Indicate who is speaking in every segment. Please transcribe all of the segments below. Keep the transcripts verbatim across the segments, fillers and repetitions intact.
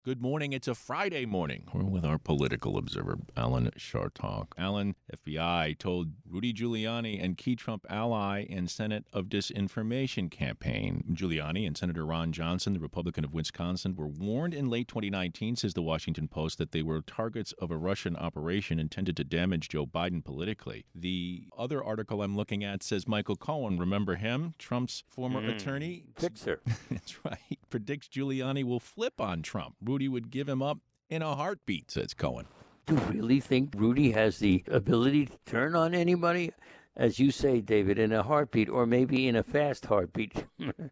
Speaker 1: Good morning. It's a Friday morning. We're with our political observer, Alan Chartock. Alan, F B I told Rudy Giuliani and key Trump ally in Senate of disinformation campaign. Giuliani and Senator Ron Johnson, the Republican of Wisconsin, were warned in late twenty nineteen, says the Washington Post, that they were targets of a Russian operation intended to damage Joe Biden politically. The other article I'm looking at says Michael Cohen, remember him? Trump's former
Speaker 2: mm,
Speaker 1: attorney?
Speaker 2: Fixer.
Speaker 1: That's right. Predicts Giuliani will flip on Trump. Rudy would give him up in a heartbeat, says Cohen.
Speaker 2: Do you really think Rudy has the ability to turn on anybody? As you say, David, in a heartbeat, or maybe in a fast heartbeat.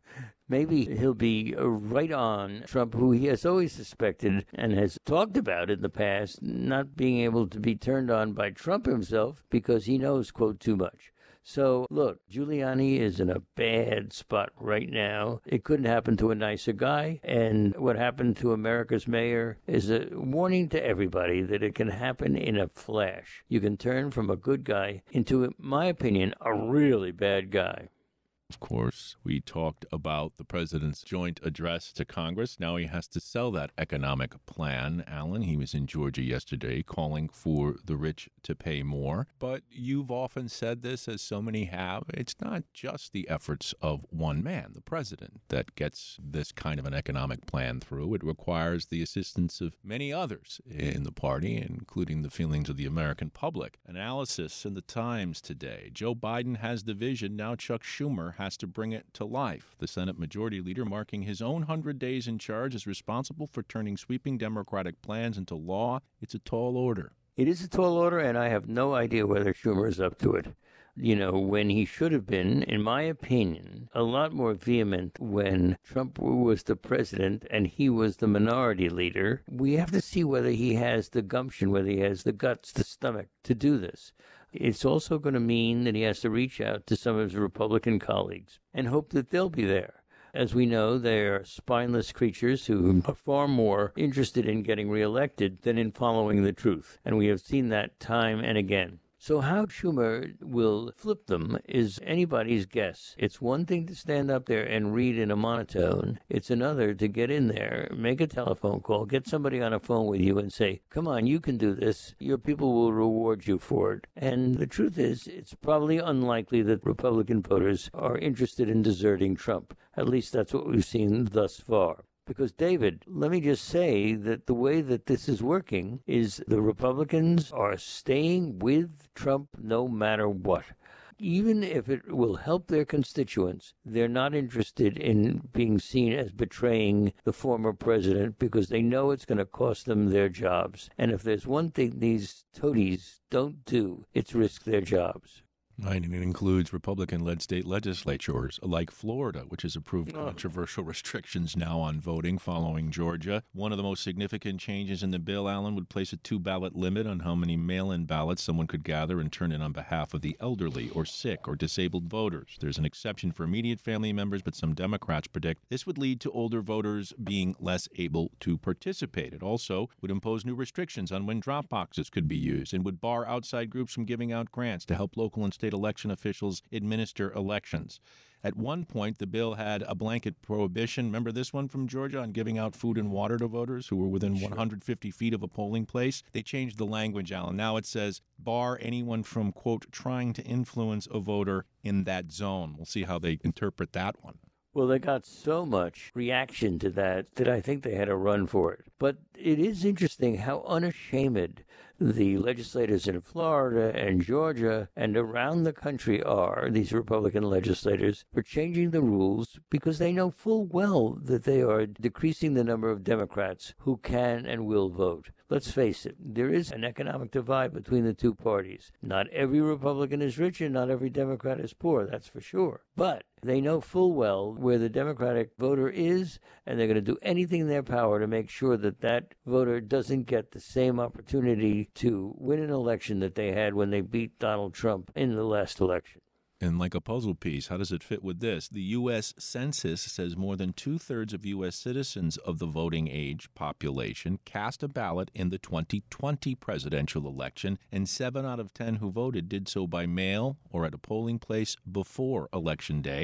Speaker 2: Maybe he'll be right on Trump, who he has always suspected and has talked about in the past, not being able to be turned on by Trump himself because he knows, quote, too much. So, look, Giuliani is in a bad spot right now. It couldn't happen to a nicer guy. And what happened to America's mayor is a warning to everybody that it can happen in a flash. You can turn from a good guy into, in my opinion, a really bad guy.
Speaker 1: Of course, we talked about the president's joint address to Congress. Now he has to sell that economic plan. Alan, he was in Georgia yesterday calling for the rich to pay more. But you've often said this, as so many have, it's not just the efforts of one man, the president, that gets this kind of an economic plan through. It requires the assistance of many others in the party, including the feelings of the American public. Analysis in the Times today. Joe Biden has the vision. Now Chuck Schumer has to bring it to life. The Senate Majority Leader, marking his own one hundred days in charge, is responsible for turning sweeping Democratic plans into law. It's a tall order.
Speaker 2: It is a tall order, and I have no idea whether Schumer is up to it. You know, when he should have been, in my opinion, a lot more vehement when Trump was the president and he was the minority leader. We have to see whether he has the gumption, whether he has the guts, the stomach to do this. It's also going to mean that he has to reach out to some of his Republican colleagues and hope that they'll be there. As we know, they are spineless creatures who are far more interested in getting reelected than in following the truth. And we have seen that time and again. So how Schumer will flip them is anybody's guess. It's one thing to stand up there and read in a monotone. It's another to get in there, make a telephone call, get somebody on a phone with you and say, come on, you can do this. Your people will reward you for it. And the truth is, it's probably unlikely that Republican voters are interested in deserting Trump. At least that's what we've seen thus far. Because, David, let me just say that the way that this is working is the Republicans are staying with Trump no matter what. Even if it will help their constituents, they're not interested in being seen as betraying the former president because they know it's going to cost them their jobs. And if there's one thing these toadies don't do, it's risk their jobs.
Speaker 1: Right, and it includes Republican-led state legislatures like Florida, which has approved
Speaker 2: Oh.
Speaker 1: controversial restrictions now on voting following Georgia. One of the most significant changes in the bill, Alan, would place a two-ballot limit on how many mail-in ballots someone could gather and turn in on behalf of the elderly or sick or disabled voters. There's an exception for immediate family members, but some Democrats predict this would lead to older voters being less able to participate. It also would impose new restrictions on when drop boxes could be used and would bar outside groups from giving out grants to help local and state election officials administer elections. At one point, the bill had a blanket prohibition. Remember this one from Georgia on giving out food and water to voters who were within sure. one hundred fifty feet of a polling place? They changed the language, Alan. Now it says bar anyone from, quote, trying to influence a voter in that zone. We'll see how they interpret that one.
Speaker 2: Well, they got so much reaction to that that I think they had a run for it. But it is interesting how unashamed the legislators in Florida and Georgia and around the country are, these Republican legislators, for changing the rules because they know full well that they are decreasing the number of Democrats who can and will vote. Let's face it, there is an economic divide between the two parties. Not every Republican is rich and not every Democrat is poor, that's for sure. But they know full well where the Democratic voter is, and they're going to do anything in their power to make sure that that voter doesn't get the same opportunity to win an election that they had when they beat Donald Trump in the last election.
Speaker 1: And like a puzzle piece, how does it fit with this? The U S Census says more than two-thirds of U S citizens of the voting age population cast a ballot in the twenty twenty presidential election, and seven out of ten who voted did so by mail or at a polling place before Election Day.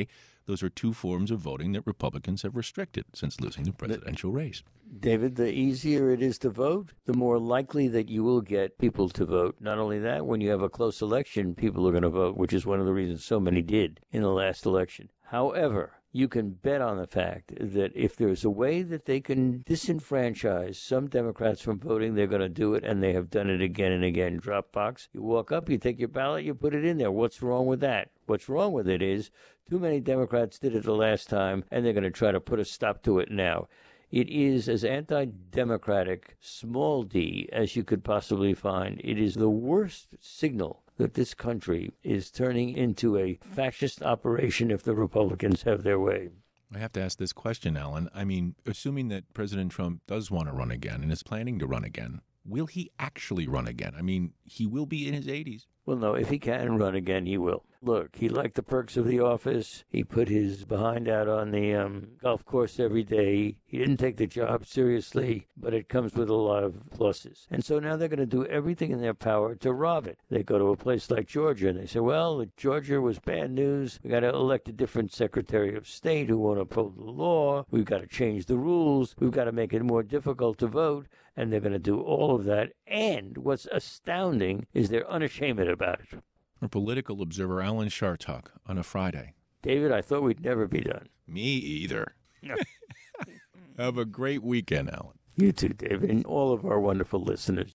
Speaker 1: Those are two forms of voting that Republicans have restricted since losing the presidential race.
Speaker 2: David, the easier it is to vote, the more likely that you will get people to vote. Not only that, when you have a close election, people are going to vote, which is one of the reasons so many did in the last election. However, you can bet on the fact that if there's a way that they can disenfranchise some Democrats from voting, they're going to do it, and they have done it again and again. Dropbox, you walk up, you take your ballot, you put it in there. What's wrong with that? What's wrong with it is too many Democrats did it the last time, and they're going to try to put a stop to it now. It is as anti-democratic, small d, as you could possibly find. It is the worst signal that this country is turning into a fascist operation if the Republicans have their way.
Speaker 1: I have to ask this question, Alan. I mean, assuming that President Trump does want to run again and is planning to run again, will he actually run again? I mean, he will be in his eighties.
Speaker 2: Well, no, if he can run again, he will. Look, he liked the perks of the office. He put his behind out on the um, golf course every day. He didn't take the job seriously, but it comes with a lot of pluses. And so now they're going to do everything in their power to rob it. They go to a place like Georgia, and they say, well, Georgia was bad news. We got to elect a different Secretary of State who won't uphold the law. We've got to change the rules. We've got to make it more difficult to vote. And they're going to do all of that. And what's astounding is they're unashamed about it.
Speaker 1: Our political observer, Alan Chartock, on a Friday.
Speaker 2: David, I thought we'd never be done.
Speaker 1: Me either. Have a great weekend, Alan.
Speaker 2: You too, David, and all of our wonderful listeners.